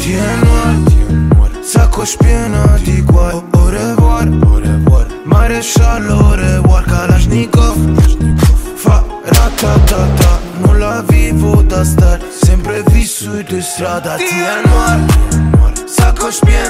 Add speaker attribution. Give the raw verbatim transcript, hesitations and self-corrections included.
Speaker 1: T N noir, sacoche piena di guai. Au, au revoir, au revoir, maresciallo, au revoir, Kalashnikov. Fa ratatata, non la vivo da star, sempre vissuto in strada. T N noir, sacoche piena